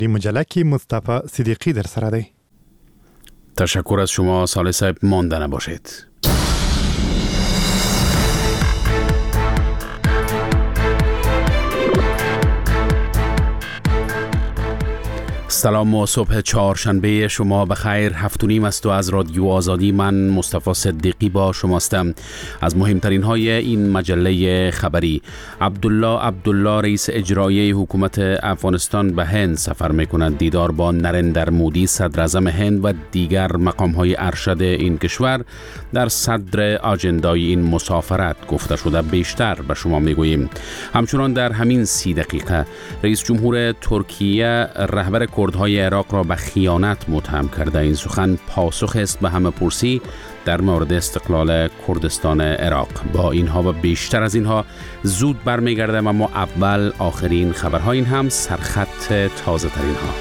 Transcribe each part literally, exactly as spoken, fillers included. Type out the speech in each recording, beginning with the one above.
دی مجله کی مصطفی صدیقی در سر دی. تشکر از شما صالح صاحب، مانده نباشید. سلام و صبح چهارشنبه شما بخیر. هفت و نیم است و از رادیو آزادی من مصطفی صدیقی با شماستم. از مهمترین های این مجله خبری: عبدالله عبدالله رئیس اجرایی حکومت افغانستان به هند سفر می‌کند. دیدار با نریندر مودی صدر اعظم هند و دیگر مقام های ارشد این کشور در صدر آجندای این مسافرت گفته شده. بیشتر به شما میگوییم. همچنان در همین سی دقیقه رئیس جمهور ترکیه رهبر کردهای عراق را به خیانت متهم کرده. این سخن پاسخ است به همه پرسی در مورد استقلال کردستان عراق. با اینها و بیشتر از اینها زود برمیگردم، اما اول آخرین خبرها، این هم سرخط تازه ترین ها.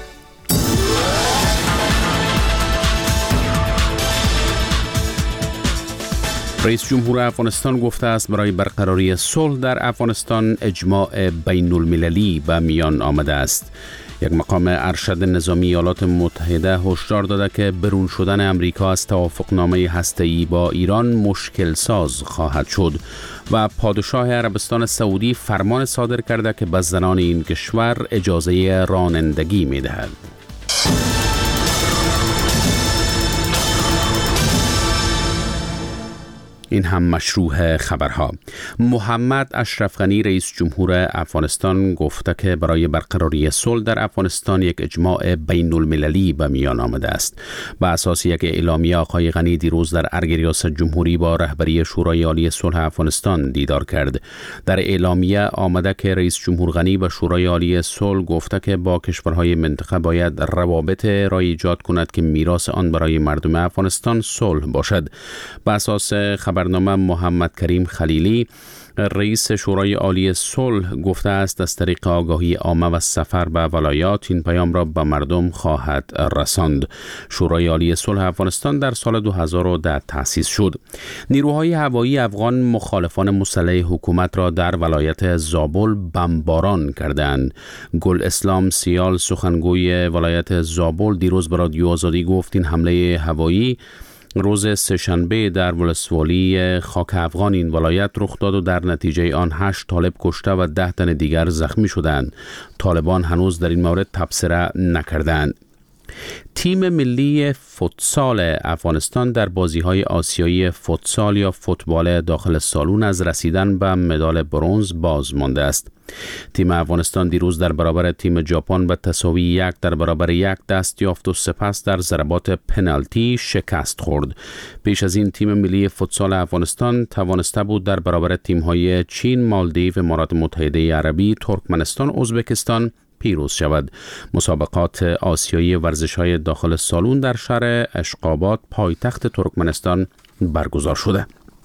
رئیس جمهور افغانستان گفته است برای برقراری صلح در افغانستان اجماع بین المللی به میان آمده است. یک مقام ارشد نظامی ایالات متحده هشدار داده که برون شدن امریکا از توافقنامه هسته‌ای با ایران مشکل ساز خواهد شد و پادشاه عربستان سعودی فرمان صادر کرده که به زنان این کشور اجازه رانندگی می‌دهد. این هم مشروع خبرها. محمد اشرف غنی رئیس جمهور افغانستان گفته که برای برقراری صلح در افغانستان یک اجماع بین المللی به میان آمده است. بر اساس یک اعلامیه آقای غنی دیروز در ارگ ریاست جمهوری با رهبری شورای عالی صلح افغانستان دیدار کرد. در اعلامیه آمده که رئیس جمهور غنی به شورای عالی صلح گفته که با کشورهای منطقه باید روابط را ایجاد کند که میراث آن برای مردم افغانستان صلح باشد. بر اساس خبر برنامه محمد کریم خلیلی رئیس شورای عالی صلح گفته است از طریق آگاهی عامه و سفر به ولایات این پیام را به مردم خواهد رساند. شورای عالی صلح افغانستان در سال دو هزار و ده تأسیس شد. نیروهای هوایی افغان مخالفان مسلح حکومت را در ولایت زابل بمباران کردند. گل اسلام سیال سخنگوی ولایت زابل دیروز به رادیو آزادی گفت این حمله هوایی روز سه‌شنبه در ولسوالی خاک افغان این ولایت رخ داد و در نتیجه آن هشت طالب کشته و ده تن دیگر زخمی شدند. طالبان هنوز در این مورد تبصره نکردند. تیم ملی فوتسال افغانستان در بازی‌های آسیایی فوتسال یا فوتبال داخل سالن از رسیدن به مدال برنز باز مانده است. تیم افغانستان دیروز در برابر تیم ژاپن به تساوی یک در برابر یک دست یافت و سپس در ضربات پنالتی شکست خورد. پیش از این تیم ملی فوتسال افغانستان توانسته بود در برابر تیم‌های چین، مالدیو، امارات متحده عربی، ترکمنستان، ازبکستان پیروز شود. مسابقات آسیایی ورزش‌های داخل سالن در شهر اشقاباد پایتخت ترکمنستان برگزار شده.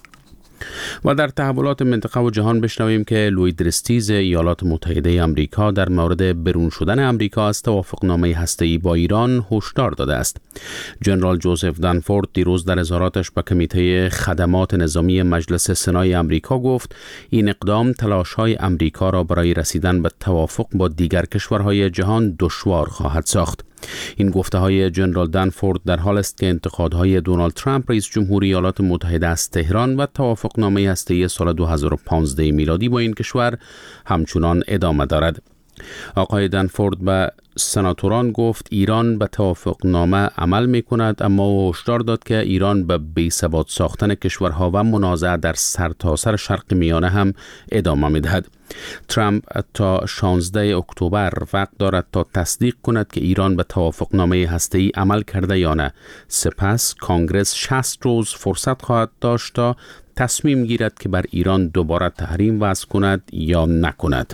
و در تحولات منطقه و جهان بشنویم که لوید درستیز ایالات متحده آمریکا در مورد برون شدن آمریکا از توافقنامه هسته‌ای با ایران هشدار داده است. جنرال جوزف دنفورد دیروز در اظهاراتش به کمیته خدمات نظامی مجلس سنای آمریکا گفت این اقدام تلاش‌های آمریکا را برای رسیدن به توافق با دیگر کشورهای جهان دشوار خواهد ساخت. این گفته های جنرال دنفورد در حال است که انتقادهای دونالد ترامپ رئیس جمهوری ایالات متحده از تهران و توافقنامه هسته‌ای سال دو هزار و پانزده میلادی با این کشور همچنان ادامه دارد. آقای دنفورد به سناتوران گفت ایران به توافقنامه عمل می کند، اما هشدار داد که ایران به بی‌ثبات ساختن کشورها و منازعه در سرتاسر شرق میانه هم ادامه می دهد. ترامپ تا شانزده اکتبر وقت دارد تا تصدیق کند که ایران به توافقنامه هسته‌ای عمل کرده یا نه. سپس کنگره شصت روز فرصت خواهد داشت تا تصمیم گیرد که بر ایران دوباره تحریم وضع کند یا نکند.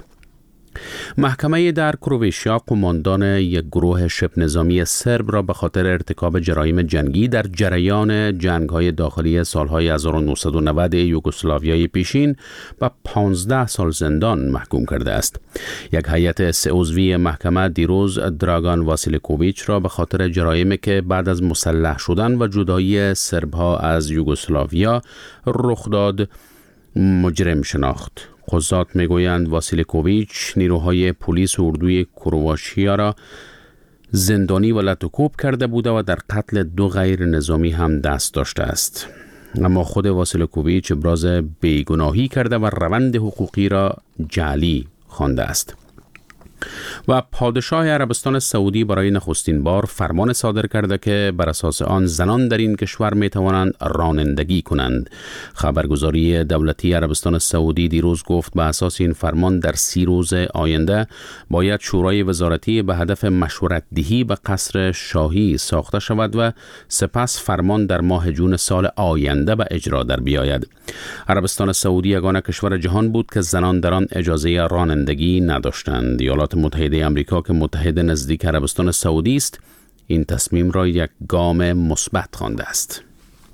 محکمه در کرواتیا قماندان یک گروه شبه نظامی سرب را به خاطر ارتکاب جرایم جنگی در جریان جنگ‌های داخلی سال‌های هزار و نهصد و نود یوگسلاویای پیشین به پانزده سال زندان محکوم کرده است. یک هیئت سه عضوی محکمه دیروز دراگان واسیلیکوویچ را به خاطر جرایمی که بعد از مسلح شدن و جدایی سرب‌ها از یوگسلاویا رخ داد مجرم شناخت. قضات میگویند واسیلیکوویچ نیروهای پلیس و اردوی کرواتیا را زندانی و لطوکوب کرده بوده و در قتل دو غیر نظامی هم دست داشته است. اما خود واسیلیکوویچ ابراز بیگناهی کرده و روند حقوقی را جعلی خوانده است. و پادشاه عربستان سعودی برای نخستین بار فرمان صادر کرده که بر اساس آن زنان در این کشور می توانند رانندگی کنند. خبرگزاری دولتی عربستان سعودی دیروز گفت به اساس این فرمان در سی روز آینده باید شورای وزارتی به هدف مشورت دهی به قصر شاهی ساخته شود و سپس فرمان در ماه جون سال آینده به اجرا در بیاید. عربستان سعودی یگانه کشور جهان بود که زنان در آن اجازه رانندگی نداشتند. ایالات متحده آمریکا که متحد نزدیک عربستان سعودی است این تصمیم را یک گام مثبت خوانده است.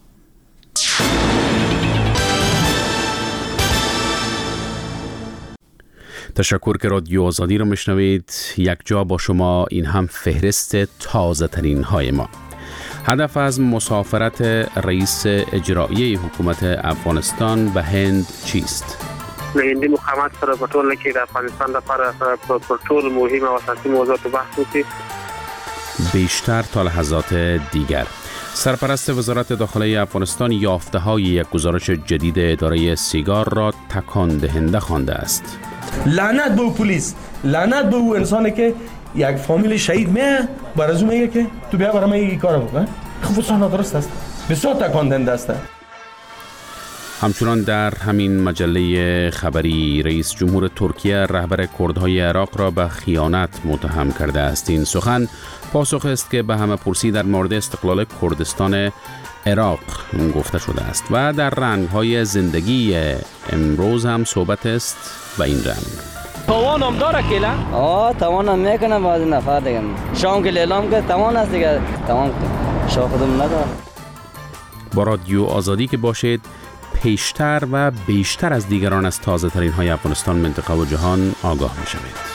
تشکر که رادیو آزادی را میشنوید. یک جا با شما، این هم فهرست تازه ترین های ما. هدف از مسافرت رئیس اجرایی حکومت افغانستان به هند چیست؟ د هندي مقامات سره په ټوله کې د افغانستان لپاره په ټول مهمه او اساسي موضوعات بحث وشي. بیشتر تا لحظات دیگر. سرپرست وزارت داخله افغانستان یافته های یک گزارش جدید اداره سیگار را تکان دهنده خوانده است. لعنت به پلیس، لعنت به او انسانی که یک فامیل شهید میه برای میگه که تو بیا برای من این کارو بکن. خب اصلا درست است، بسیار تکان دهنده است. همچنان در همین مجله خبری رئیس جمهور ترکیه رهبر کردهای عراق را به خیانت متهم کرده است. این سخن پاسخ است که به همه پرسی در مورد استقلال کردستان عراق گفته شده است. و در رنگ‌های زندگی امروز هم صحبت است و این رنگ. توان هم داره کلا؟ آه توان هم میکنه بعضی نفر دیگه. شام که لیلام که توان است دیگه، توان شاه خودم نداره. با رادیو آزادی که باشید، پیشتر و بیشتر از دیگران از تازه ترین های افغانستان، منطقه و جهان آگاه می شوید.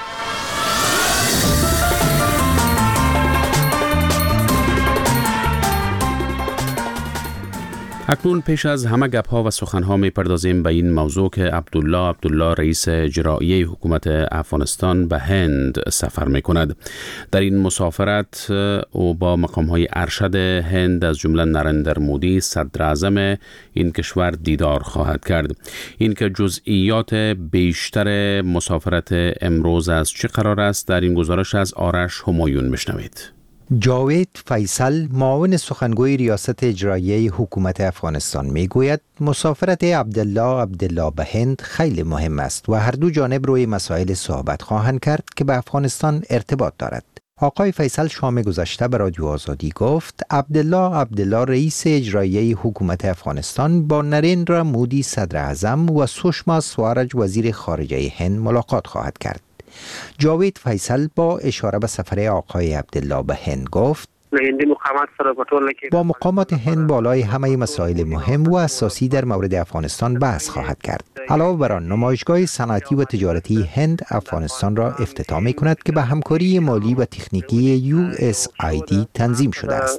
اکنون پیش از همه گپ ها و سخن ها می پردازیم به این موضوع که عبدالله عبدالله رئیس اجرایی حکومت افغانستان به هند سفر می کند. در این مسافرت او با مقام های ارشد هند از جمله نریندر مودی صدر اعظم این کشور دیدار خواهد کرد. این که جزئیات بیشتر مسافرت امروز از چه قرار است در این گزارش از آرش همایون میشنوید. جاوید فیصل معاون سخنگوی ریاست اجرایی حکومت افغانستان میگوید مسافرت عبدالله عبدالله به هند خیلی مهم است و هر دو جانب روی مسائل صحبت خواهند کرد که به افغانستان ارتباط دارد. آقای فیصل شام گذشته به رادیو آزادی گفت عبدالله عبدالله رئیس اجرایی حکومت افغانستان با نریندر مودی صدر اعظم و سوشما سوارج وزیر خارجه هند ملاقات خواهد کرد. جاوید فیصل با اشاره به سفر آقای عبدالله به هند گفت با مقامات هند بالای همه مسائل مهم و اساسی در مورد افغانستان بحث خواهد کرد. علاوه بر آن نمایشگاه صنعتی و تجارتی هند افغانستان را افتتاح می کند که به همکاری مالی و تکنیکی یو اس آی دی تنظیم شده است.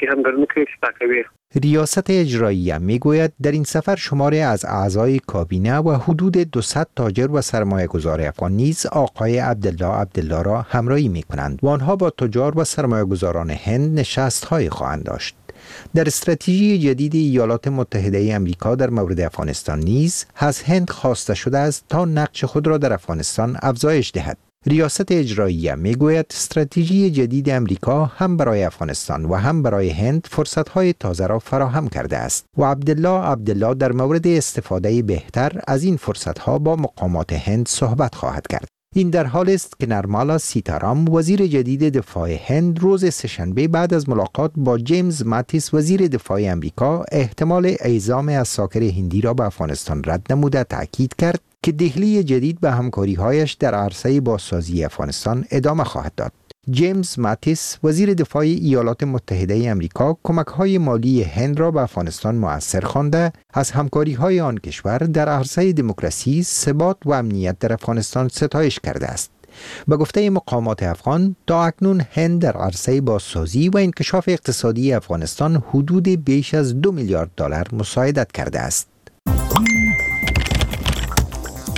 ریاست اجرایی می گوید در این سفر شماری از اعضای کابینه و حدود دویست تاجر و سرمایه گذار افغان نیز آقای عبدالله عبدالله را همراهی می کنند و آنها با تجار و سرمایه گذاران هند نشست های خواهند داشت. در استراتژی جدید ایالات متحده آمریکا در مورد افغانستان نیز از هند خواسته شده است تا نقش خود را در افغانستان افزایش دهد. ریاست اجرایی میگوید استراتژی جدید امریکا هم برای افغانستان و هم برای هند فرصت‌های تازه را فراهم کرده است و عبدالله عبدالله در مورد استفاده بهتر از این فرصت‌ها با مقامات هند صحبت خواهد کرد. این در حال است که نرمالا سیتارام وزیر جدید دفاع هند روز سه‌شنبه بعد از ملاقات با جیمز ماتیس وزیر دفاع امریکا احتمال اعزام اساکر هندی را به افغانستان رد نموده تاکید کرد که دهلی جدید به همکاری‌هایش در عرصه بازسازی افغانستان ادامه خواهد داد. جیمز ماتیس وزیر دفاع ایالات متحده آمریکا کمک‌های مالی هند را به افغانستان مؤثر خوانده از همکاری‌های آن کشور در عرصه دموکراسی، ثبات و امنیت در افغانستان ستایش کرده است. به گفته مقامات افغان تا اکنون هند در عرصه بازسازی و انکشاف اقتصادی افغانستان حدود بیش از دو میلیارد دلار مساعدت کرده است.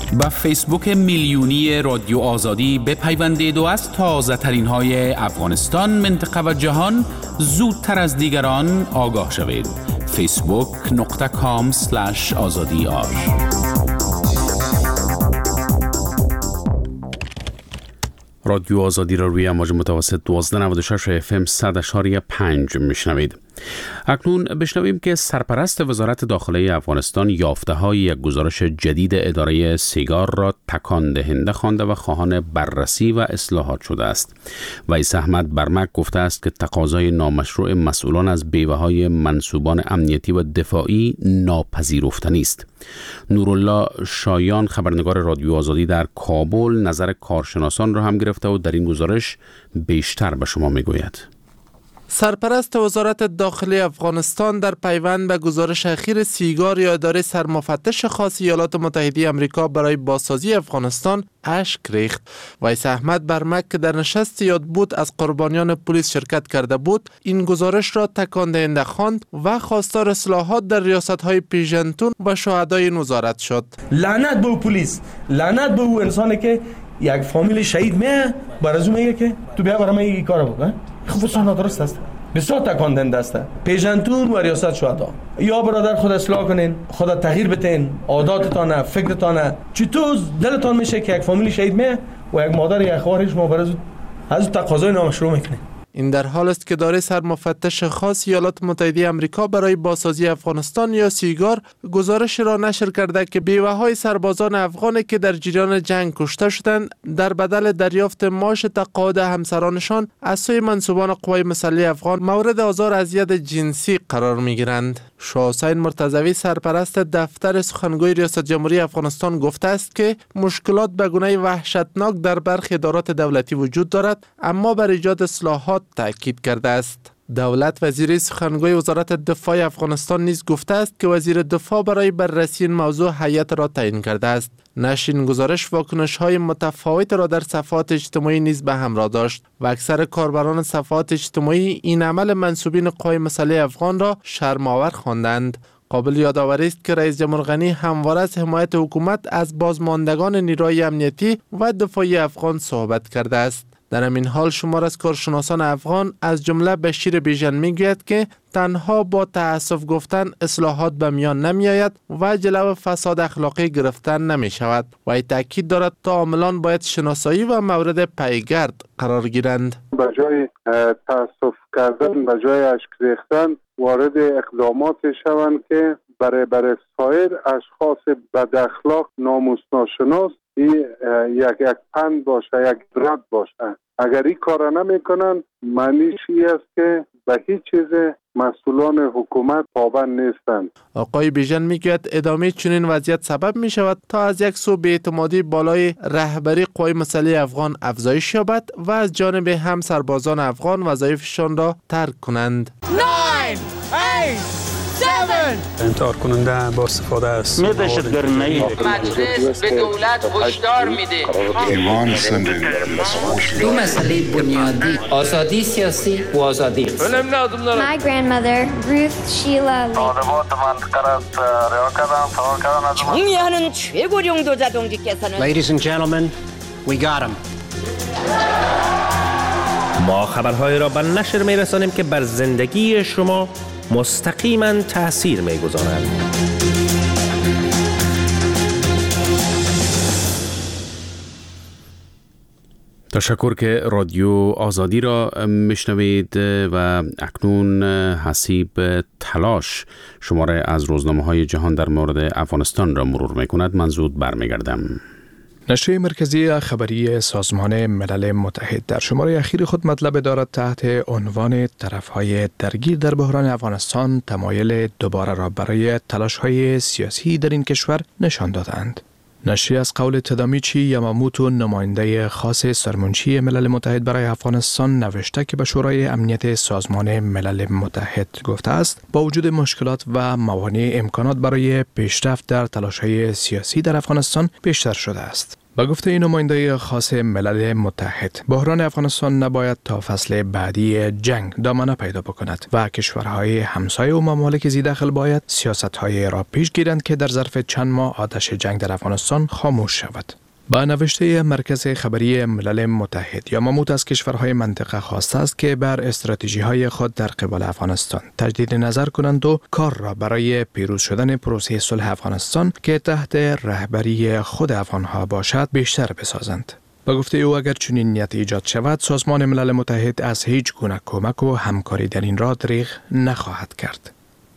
با فیسبوک میلیونی رادیو آزادی بپیوندید و از تازه ترین های افغانستان، منطقه و جهان زودتر از دیگران آگاه شوید. فیسبوک نقطه کام سلش آزادی آر. رادیو آزادی را روی امواج متوسط دوازده نود و شش اف ام صد اشاری پنج میشنوید. اکنون بشنویم که سرپرست وزارت داخله افغانستان یافته‌های یک گزارش جدید اداره سیگار را تکان دهنده خوانده و خواهان بررسی و اصلاحات شده است. ویس احمد برمک گفته است که تقاضای نامشروع مسئولان از بیوه‌های منصوبان امنیتی و دفاعی ناپذیرفتنی است. نورالله شایان خبرنگار رادیو آزادی در کابل نظر کارشناسان را هم گرفته و در این گزارش بیشتر به شما میگوید. سرپرست وزارت داخلی افغانستان در پیوند به گزارش اخیر سیگار یا اداره سرمفتش خاص ایالات متحده آمریکا برای بازسازی افغانستان اشک ریخت. ویس احمد برمک که در نشست یاد بود از قربانیان پلیس شرکت کرده بود، این گزارش را تکان دهنده خواند و خواستار اصلاحات در ریاست‌های پیژنتون و شهدای این وزارت شد. لعنت به پلیس، لعنت به او انسانی که یک فامیل شهید میه برازو میگه که تو بیا برام این کارو بکن. خب اصلا درست است، بسیار تکان دهنده است. پیژنتون و ریاست شهدا، یا برادر خود اصلاح کنین، خود تغییر بتین، عاداتتان، فکرتان. چطور دلتان میشه که یک فامیل شهید میه و یک مادر یک خواهرش ما برازو از تقاضای نامشروع میکنه؟ این در حال است که اداره سرمفتش خاص ایالات متحده آمریکا برای بازسازی افغانستان یا سیگار گزارش را نشر کرده که بیوه‌های سربازان افغان که در جریان جنگ کشته شدند در بدل دریافت معاش تقاعد همسرانشان از سوی منصوبان قوای مسلح افغان مورد آزار اذیت جنسی قرار می‌گیرند. شاه حسین مرتضوی سرپرست دفتر سخنگوی ریاست جمهوری افغانستان گفته است که مشکلات به گونه وحشتناک در برخی ادارات دولتی وجود دارد، اما بر ایجاد اصلاحات تاکید کرده است. دولت وزیر سخنگوی وزارت دفاع افغانستان نیز گفته است که وزیر دفاع برای بررسی این موضوع هیئت را تعیین کرده است. نشر این گزارش واکنش‌های متفاوت را در صفحات اجتماعی نیز به همراه داشت و اکثر کاربران صفحات اجتماعی این عمل منصوبین قوای مسلح افغان را شرم‌آور خواندند. قابل یادآوری است که رئیس جمهور غنی همواره از حمایت حکومت از بازماندگان نیروهای امنیتی و دفاعی افغان صحبت کرده است. در همین حال شمار از کارشناسان افغان از جمله بشیر بیژن میگوید که تنها با تأسف گفتن اصلاحات به میان نمی آید و جلو فساد اخلاقی گرفتن نمی شود و ای تاکید دارد تا عاملان باید شناسایی و مورد پیگرد قرار گیرند. به جای تأسف کردن، به جای اشک ریختن، وارد اقدامات شوند که برای برای سایر اشخاص بد اخلاق، ناموس ناشناس یک یک پند باشه، یک رد باشه. اگر این کار نمیکنن معنیش این است که به هیچ چیز مسئولان حکومت پابند نیستند. آقای بیژن میگوید ادامه چنین وضعیت سبب می شود تا از یک سو بی‌اعتمادی بالای رهبری قوای مسلح افغان افزایش یابد و از جانب هم سربازان افغان وظایفشان را ترک کنند. انتحار کننده با استفاده است. دهشتگردی مجلس به دولت هشدار میده. ایمان سندن دو مسئله بنیادی، آزادی سیاسی و آزادی اقتصادی. My grandmother Ruth Sheila 총리하는 최고령 도자동지께서는 Ladies and gentlemen, we got him. ما خبرهای را به نشر میرسانیم که بر زندگی شما مستقیما تأثیر میگذارند. تشکر که رادیو آزادی را میشنوید و اکنون حسیب تلاش شماره از روزنامه‌های جهان در مورد افغانستان را مرور میکند. من زود برمیگردم. نشریه مرکزی خبری سازمان ملل متحد در شماره اخیر خود مطلب دارد تحت عنوان طرفهای درگیر در بحران افغانستان تمایل دوباره را برای تلاش‌های سیاسی در این کشور نشان دادند. نشریه از قول تدامیچی یاماموتو نماینده خاص سرمنشی ملل متحد برای افغانستان نوشته که به شورای امنیت سازمان ملل متحد گفته است با وجود مشکلات و موانع امکانات برای پیشرفت در تلاش‌های سیاسی در افغانستان بیشتر شده است. با گفته این نماینده خاص ملل متحد، بحران افغانستان نباید تا فصل بعدی جنگ دامنه پیدا بکند و کشورهای همسایه و ممالک ذی دخل باید سیاست‌های را پیش گیرند که در ظرف چند ماه آتش جنگ در افغانستان خاموش شود. با نوشته مرکز خبری ملل متحد، یاماموت از کشورهای منطقه خواسته است که بر استراتژی‌های خود در قبال افغانستان تجدید نظر کنند و کار را برای پیروز شدن پروسه صلح افغانستان که تحت رهبری خود افغانها باشد بیشتر بسازند. با گفته او اگر چنین نیت ایجاد شود، سازمان ملل متحد از هیچ گونه کمک و همکاری در این راه دریغ نخواهد کرد.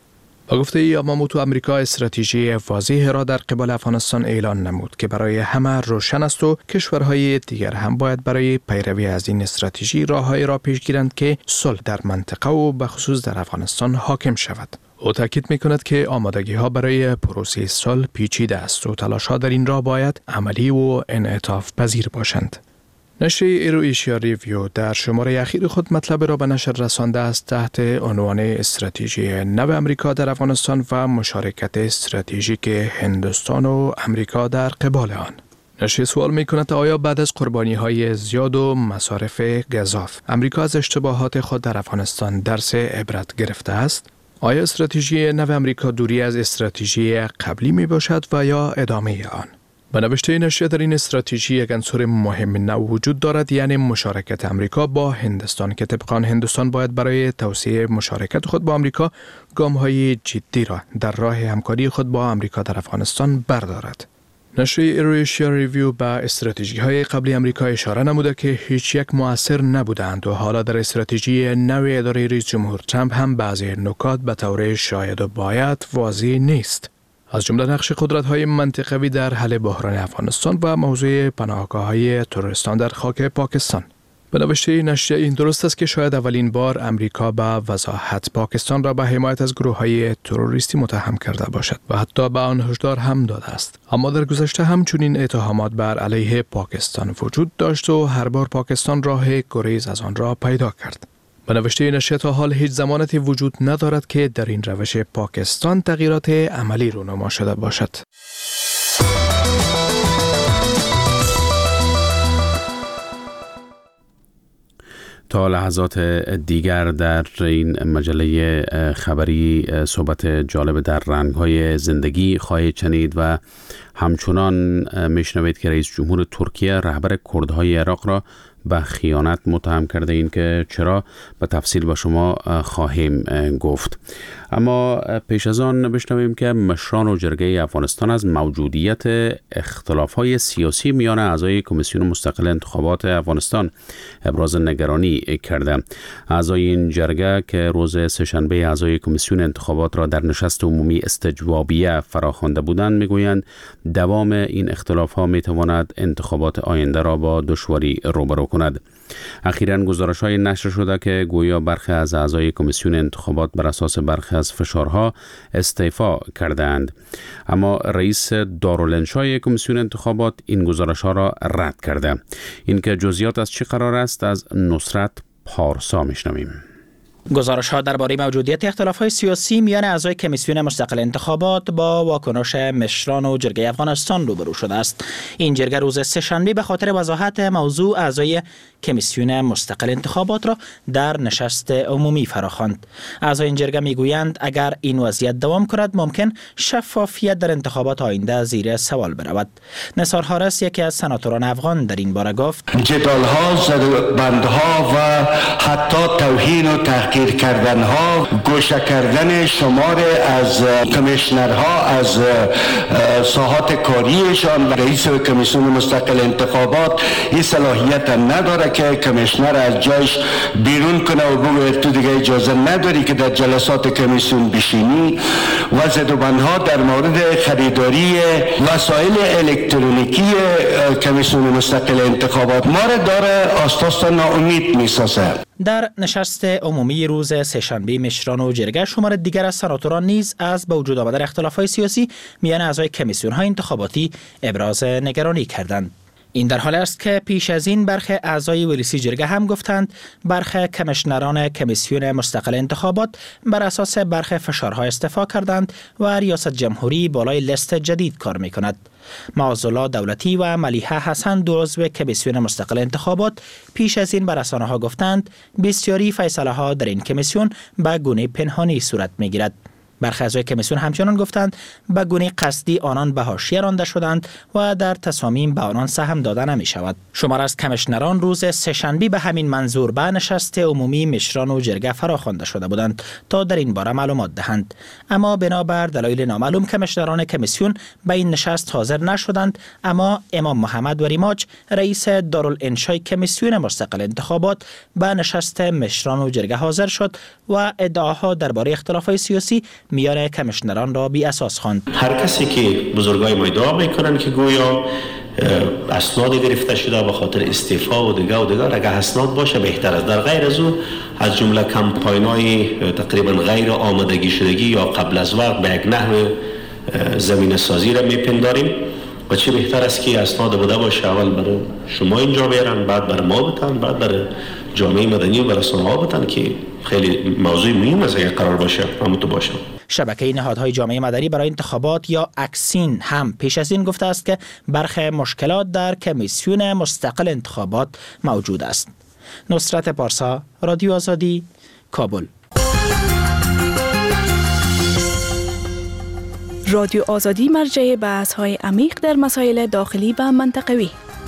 با گفته یاماموتو، امریکا استراتژی واضحی را در قبال افغانستان اعلان نمود که برای همه روشن است و کشورهای دیگر هم باید برای پیروی از این استراتژی راههایی را پیش گیرند که صلح در منطقه و به خصوص در افغانستان حاکم شود. او تاکید می‌کند که آمادگی ها برای پروسه صلح پیچیده است و تلاش ها در این راه باید عملی و انعطاف پذیر باشند. نشر ایروئیشیا ریویو در شماره اخیر خود مطلب را به نشر رسانده است تحت عنوان استراتژی نو امریکا در افغانستان و مشارکت استراتژیک هندوستان و امریکا در قبال آن. نشر سوال می کند آیا بعد از قربانی های زیاد و مصارف گزاف، امریکا از اشتباهات خود در افغانستان درس عبرت گرفته است؟ آیا استراتژی نو امریکا دوری از استراتژی قبلی می باشد و یا ادامه آن؟ به نوشته نشریه در این استراتژی یک عنصر مهم نو وجود دارد، یعنی مشارکت امریکا با هندوستان که طبق آن هندوستان باید برای توسعه مشارکت خود با امریکا گام‌های جدی را در راه همکاری خود با امریکا در افغانستان بردارد. نشریه ایروئیشیا ریویو به استراتژی‌های قبلی امریکا اشاره نموده که هیچ یک مؤثر نبودند و حالا در استراتژی نو اداره رئیس جمهور ترامپ هم بعضی نکات به طور شاید و باید واضح نیست. از جمله نقش قدرت‌های منطقوی در حل بحران افغانستان و موضوع پناهگاه‌های تروریستان در خاک پاکستان. به نوشته نشریه این درست است که شاید اولین بار امریکا به وضاحت پاکستان را به حمایت از گروه‌های تروریستی متهم کرده باشد و حتی به آن هشدار هم داده است. اما در گذشته هم چنین اتهامات بر علیه پاکستان وجود داشت و هر بار پاکستان راه گریز از آن را پیدا کرد. به نوشته نشریه تا حال هیچ ضمانتی وجود ندارد که در این روش پاکستان تغییرات عملی رونما شده باشد. تا لحظات دیگر در این مجله خبری صحبت جالب در رنگ‌های زندگی خواهید شنید و همچنان میشنوید که رئیس جمهور ترکیه رهبر کردهای عراق را به خیانت متهم کرده. این که چرا به تفصیل با شما خواهیم گفت. اما پیش از آن بشنویم که مشران و جرگه افغانستان از موجودیت اختلاف‌های سیاسی میان اعضای کمیسیون مستقل انتخابات افغانستان ابراز نگرانی کرده. اعضای این جرگه که روز سه‌شنبه اعضای کمیسیون انتخابات را در نشست عمومی استجوابیه فراخوانده بودند میگویند دوام این اختلاف‌ها میتواند انتخابات آینده را با دشواری روبرو کند. اخیراً گزارش‌های نشر شده که گویا برخی از اعضای کمیسیون انتخابات بر اساس برخی از فشارها استعفا کردند. اما رئیس دارالانشای کمیسیون انتخابات این گزارش‌ها را رد کرده. این که جزئیات از چه قرار است از نصرت پارسا میشنویم. گزارش‌ها درباره موجودیت اختلاف‌های سیاسی میان اعضای کمیسیون مستقل انتخابات با واکنش مشران و جرگه افغانستان روبرو شده است. این جرگه روز سه‌شنبه به خاطر وضاحت موضوع اعضای کمیسیون مستقل انتخابات را در نشست عمومی فراخواند. اعضای این جرگه میگویند اگر این وضعیت دوام کند ممکن شفافیت در انتخابات آینده زیر سوال برود. نثار حارس یکی از سناتوران افغان در این باره گفت جدال‌ها، زدوبندها و حتی توهین و تحقیر کردنها، گوشه کردن شمار از کمیشنرها از ساحات کاریشان. رئیس کمیسیون مستقل انتخابات این صلاحیت نداره که کمیشنر از جایش بیرون کنه و بگه تو دیگه اجازه نداری که در جلسات کمیسیون بشینی. و زدوبندها در مورد خریداری وسایل الکترونیکی کمیسیون مستقل انتخابات ما را داره آستاست ناامید میسازه. در نشست عمومی روز سه‌شنبه مشران و جرگه شمار دیگر از سناتوران نیز از به وجود آمدن اختلاف‌های سیاسی میان اعضای کمیسیون‌های انتخاباتی ابراز نگرانی کردند. این در حال است که پیش از این برخی اعضای ولسی جرگه هم گفتند برخی کمیشنران کمیسیون مستقل انتخابات بر اساس برخی فشارها استعفا کردند و ریاست جمهوری بالای لیست جدید کار می‌کند. معاذالله دولتی و ملیحه حسن دو عضو کمیسیون مستقل انتخابات پیش از این بر رسانه‌ها گفتند بسیاری فیصله‌ها در این کمیسیون به گونه پنهانی صورت می‌گیرد. برخی اعضای کمیسیون همچنان گفتند به گونه قصدی آنان به حاشیه رانده شدند و در تصامیم به آنان سهم داده نمی شود. شمار از کمیشنران روز سه‌شنبه به همین منظور به نشست عمومی مشران و جرگه فراخوانده شده بودند تا در این باره معلومات دهند، اما بنابر دلایل نامعلوم کمیشنران کمیسیون به این نشست حاضر نشدند. اما امام محمد وریماج رئیس دارالانشای کمیسیون مستقل انتخابات به نشست مشران و جرگه حاضر شد و ادعاها درباره اختلافات سیاسی میان کمیشنران را بی اساس خواند. هر کسی که بزرگای ما ادعا میکنن که گویا اسناد گرفته شده به خاطر استعفا و دیگه و دیگه، اگه اسناد باشه بهتر است. در غیر از او از جمله کمپاین‌های تقریبا غیر آمادگی شدگی یا قبل از وقت به یک نحو زمینه سازی را میپنداریم و چه بهتر است که اسناد بوده باشه اول برای شما اینجا بیارن، بعد برای ما بتن، بعد برای جامعه مدنی و رسانه‌ها بتن که خیلی موضوع مهم است اگر قرار باشه همونطور باشه. شبکه نهادهای جامعه مدنی برای انتخابات یا اکسین هم پیش از این گفته است که برخی مشکلات در کمیسیون مستقل انتخابات موجود است. نصرت پارسا، رادیو آزادی، کابل. رادیو آزادی مرجع بحث‌های عمیق در مسائل داخلی و منطقوی.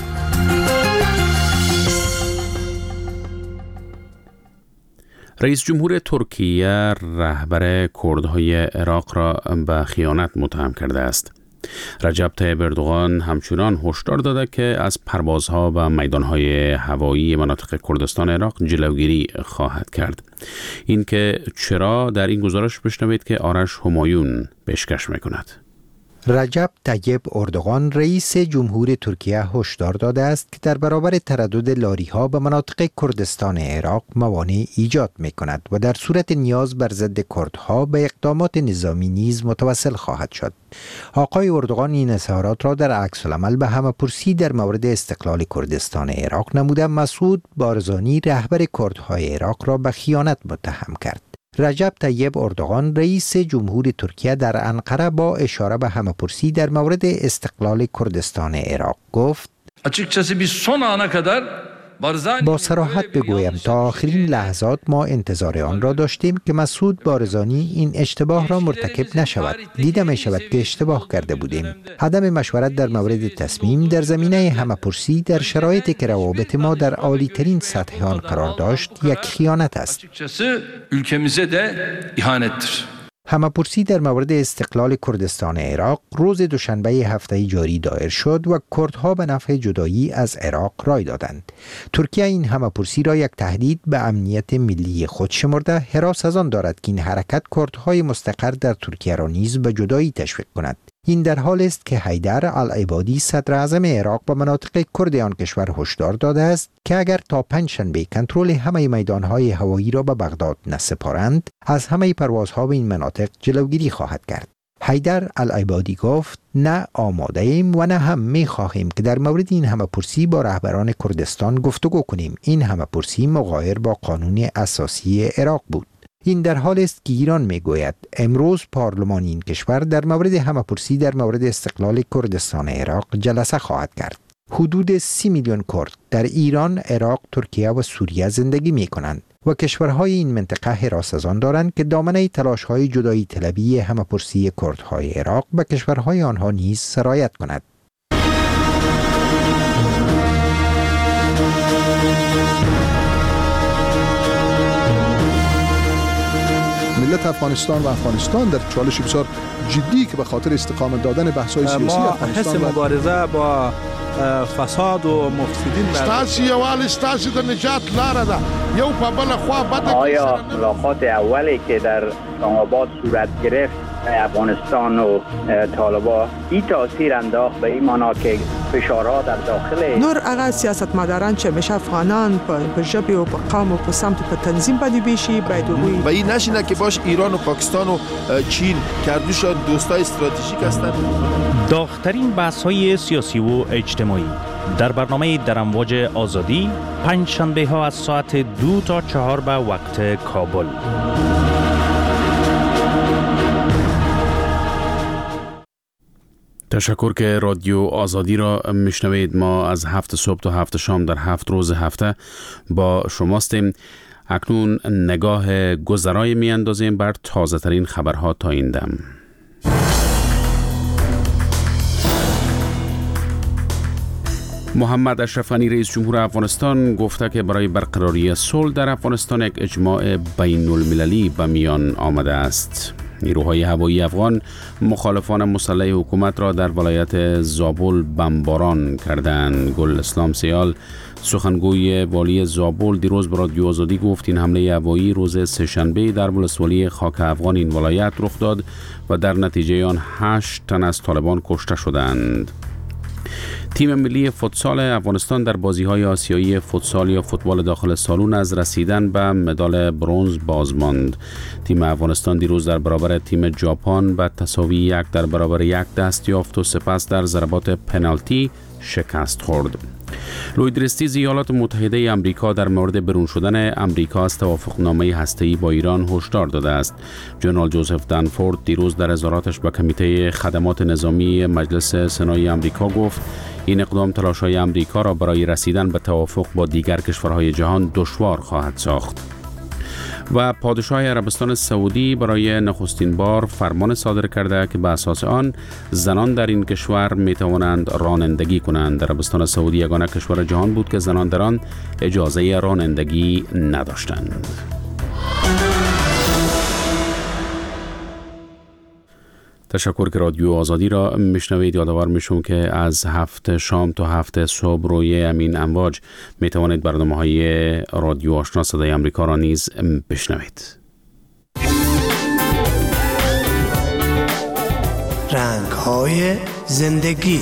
رئیس جمهور ترکیه رهبر کردهای عراق را به خیانت متهم کرده است. رجب طیب اردوغان همچنان هشدار داده که از پروازها به میدانهای هوایی مناطق کردستان عراق جلوگیری خواهد کرد. این که چرا در این گزارش بشنوید که آرش همایون پیشکش میکند. رجب طیب اردوغان رئیس جمهور ترکیه هشدار داده است که در برابر تردد لاری‌ها به مناطق کردستان عراق موانع ایجاد می‌کند و در صورت نیاز بر ضد کردها به اقدامات نظامی نیز متوسل خواهد شد. آقای اردوغان این اظهارات را در عکس العمل به همه‌پرسی در مورد استقلال کردستان عراق نموده مسعود بارزانی رهبر کردهای عراق را به خیانت متهم کرد. رجب طیب اردوغان رئیس جمهور ترکیه در انقره با اشاره به همه‌پرسی در مورد استقلال کردستان عراق گفت: با صراحت بگویم تا آخرین لحظات ما انتظار آن را داشتیم که مسعود بارزانی این اشتباه را مرتکب نشود. دیده می شود که اشتباه کرده بودیم. عدم مشورت در مورد تصمیم در زمینه همه‌پرسی در شرایطی که روابط ما در عالی ترین سطح آن قرار داشت یک خیانت است. همه‌پرسی در مورد استقلال کردستان عراق روز دوشنبه هفته جاری دایر شد و کردها به نفع جدایی از عراق رای دادند. ترکیه این همه‌پرسی را یک تهدید به امنیت ملی خود شمرده، هراس از آن دارد که این حرکت کردهای مستقر در ترکیه را نیز به جدایی تشویق کند. این در حال است که حیدر العبادی صدر اعظم عراق به مناطق کرد آن کشور هشدار داده است که اگر تا پنجشنبه کنترل همه میدانهای هوایی را به بغداد نسپارند، از همه پروازها به این مناطق جلوگیری خواهد کرد. حیدر العبادی گفت: نه آماده ایم و نه هم می خواهیم که در مورد این همه‌پرسی با رهبران کردستان گفتگو کنیم. این همه‌پرسی مغایر با قانون اساسی عراق بود. این در حال است که ایران میگوید امروز پارلمان این کشور در مورد همه‌پرسی در مورد استقلال کردستان عراق جلسه خواهد کرد. حدود سی میلیون کرد در ایران، عراق، ترکیه و سوریه زندگی می کنند و کشورهای این منطقه حراس از آن دارند که دامنه تلاش‌های جدایی طلبی همه‌پرسی کردهای عراق به کشورهای آنها نیز سرایت کند. ملت افغانستان و افغانستان در چالش بسیار جدی که به خاطر استقامت دادن بحث‌های سیاسی افغانستان ما حس مبارزه با فساد و مفسدین ستاسي یوال ستاسي د نجات لاره ده یو په بل خوا بده. آیا ملاقات اولی که در اسلام آباد صورت گرفت افغانستان و طالبان این تاثیر انداخت به این معنا که فشارها در داخل نور هغه سیاستمداران چې همیشه افغانان په ژبه او په قوم او په سمت په تنظیم باندې بیشي باید وي و این نشینه که باش ایران و پاکستان و چین کردوش دوستای استراتژیک هستند. داغ‌ترین بحث‌های سیاسی و اجتماعی در برنامه در امواج آزادی پنج شنبه ها از ساعت دو تا چهار به وقت کابل. تشکر که رادیو آزادی را میشنوید. ما از هفت صبح تا هفت شام در هفت روز هفته با شماستیم. اکنون نگاه گذرای می اندازیم بر تازه ترین خبرها تا این دم. محمد اشرف غنی رئیس جمهور افغانستان گفته که برای برقراری صلح در افغانستان یک اجماع بین المللی به میان آمده است. نیروهای هوایی افغان مخالفان مسلح حکومت را در ولایت زابل بمباران کردند. گل اسلام سیال سخنگوی والی زابل دیروز به رادیو آزادی گفت این حمله هوایی روز سه‌شنبه در ولسوالی خاک افغان این ولایت رخ داد و در نتیجه آن هشت تن از طالبان کشته شدند. تیم ملی فوتسال افغانستان در بازی‌های آسیایی فوتسال یا فوتبال داخل سالن از رسیدن به مدال برنز باز ماند. تیم افغانستان دیروز در برابر تیم ژاپن به تساوی یک در برابر یک دست یافت و سپس در ضربات پنالتی شکست خورد. لوید رستیز ایالات متحده آمریکا در مورد برون شدن آمریکا از توافقنامه هسته‌ای با ایران هشدار داده است. جنرال جوزف دنفورد دیروز در اظهاراتش به کمیته خدمات نظامی مجلس سنای آمریکا گفت این اقدام تلاش‌های آمریکا را برای رسیدن به توافق با دیگر کشورهای جهان دشوار خواهد ساخت. و پادشاه عربستان سعودی برای نخستین بار فرمان صادر کرده که به اساس آن زنان در این کشور می توانند رانندگی کنند. عربستان سعودی یگانه کشور جهان بود که زنان در آن اجازه رانندگی نداشتند. تشکر که رادیو آزادی را میشنوید. یادآور میشم که از هفت شام تا هفت صبح روی امین امواج میتوانید برنامه های رادیو آشنا صدای آمریکا را نیز بشنوید. رنگ های زندگی.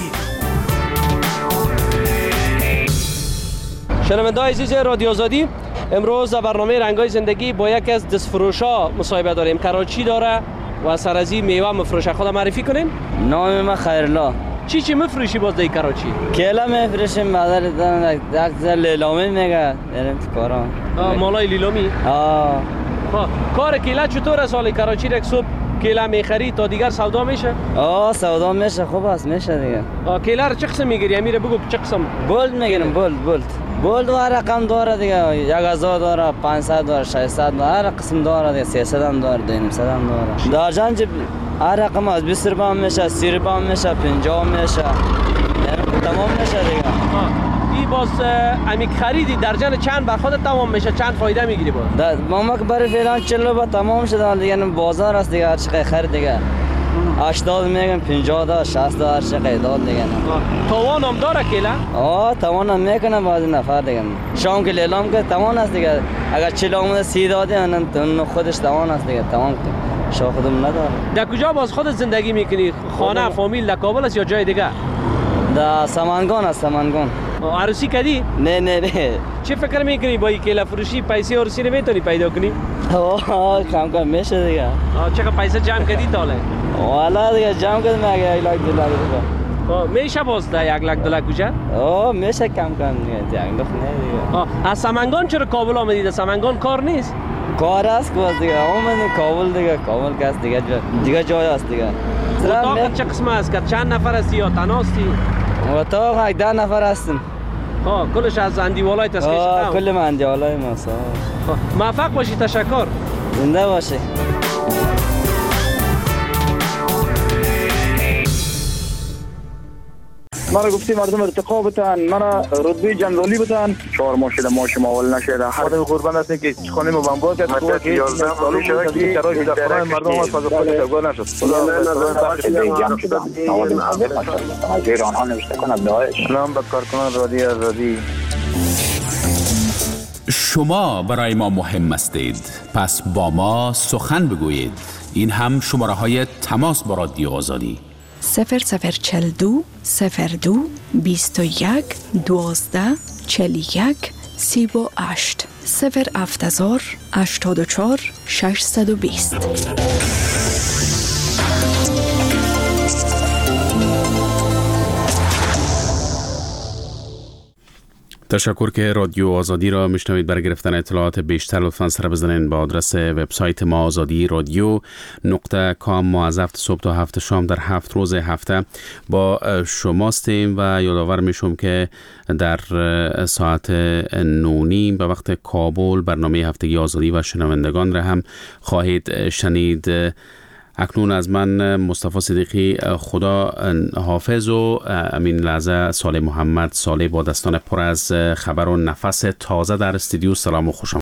شنونده‌های عزیز رادیو آزادی، امروز در برنامه رنگ های زندگی با یکی از دستفروشا مصاحبه داریم. کراچی داره و سر از این میوه مفروشه. خدا معرفی کنین. نام من خیرالله. چی چی مفروشی باز در کراچی؟ کیلا میفروشیم، مادر دادن یک لیلامی میگه بریم تو کارا. مالای لیلامی؟ آه. ها کار کیلا چطوره سال کراچی یک صبح کیلا میخری تا دیگر سودا میشه؟ آه سودا میشه، خوب است میشه دیگه. آه کیلا رو چه قسم میگیری؟ امیره بگو چه قسم؟ بولد میگیریم، بولد بولد. بولد و رقم داره دیگه، یک هزار داره، پانصد داره، ششصد داره، هر قسم داره دیگه، سیصد هم داره، دویست هم داره. در جنج هر رقم از بیست روپیه هم میشه، سی روپیه هم میشه، پنجاه هم میشه، یعنی تمام میشه دیگه. این باز امیک خریدی درجن چند بر خودت تمام میشه، چند فایده میگیری باز؟ ماما که برای فعلا چهل روپیه تمام شده دیگه، بازار است دیگه، هر چقدر خرید دیگه. هشتاد میگم، پنجاه دا، شصت دا، هر چقدر داد دیگه. توان هم داره کیلا؟ آه توان هم میکنه بعضی نفر دیگه. شام که لیلام که توان است دیگه. اگر چهل آمده سی داده اون خودش توان است دیگه، توان شاه خودم نداره. در کجا باز خودت زندگی میکنی؟ خانه فامیل در کابل است یا جای دیگه؟ در سمنگان است، سمنگان. عروسی کردی؟ نه نه نه. چه فکر میکنی با این کیلا فروشی پیسه عروسی نمیتونی پیدا کنی؟ آه کم کم میشه دیگه. چقدر پیسه جمع کردی تاله؟ والا دیگه جمع کردم اگه یک لاک دو لاک دیگه. میشه باز ده یک لاک دو لاک کجا؟ آه میشه کم کم دیگه، یک لاک نه دیگه. از سمنگان چرا کابل آمدید؟ سمنگان کار نیست؟ کار است باز دیگه، آمدیم کابل دیگه، کابل که است دیگه، دیگه جای است دیگه. اتاق چه قسم است؟ که چند نفر هستی یا تنها هستی؟ اتاق یک ده نفر هستیم. ها کلش از اندیوالای تسخیش شده؟ آه کل من اندیوالای ما. موفق باشی، تشکر. زنده باشی. مرا گفتی مردم ارتقا بتن، مرا رتبه جنرالی بتن، چهار ماه شده ماش ماول نشده. خدا قربان هستیم که خانه ما بمبار کرد، تو که یازده سال شده که شرایط در خانه مردم از فضا خودش افغان نشد. خدا از ایران ها نوشته کند داعش. سلام به کارکنان رادیو آزادی. شما برای ما مهم هستید، پس با ما سخن بگویید. این هم شماره های تماس با رادیو آزادی: صفر صفر چل دو صفر دو بیست و یک دوازده چل یک سی و هشت صفر هفت هزار هشتاد و چهار ششصد و بیست. تشکر که رادیو آزادی را میشنوید. برای گرفتن اطلاعات بیشتر لطفاً سر بزنید با آدرس وبسایت ما آزادی رادیو نقطه کام. ما از هفت صبح تا هفت شام در هفت روز هفته با شماستیم و یادآور میشم که در ساعت نونیم به وقت کابل برنامه هفتگی آزادی و شنوندگان را هم خواهید شنید. اکنون از من مصطفی صدیقی خدا حافظ و امین لحظه صالح محمد صالح با دستان پر از خبر و نفس تازه در استودیو. سلام و خوش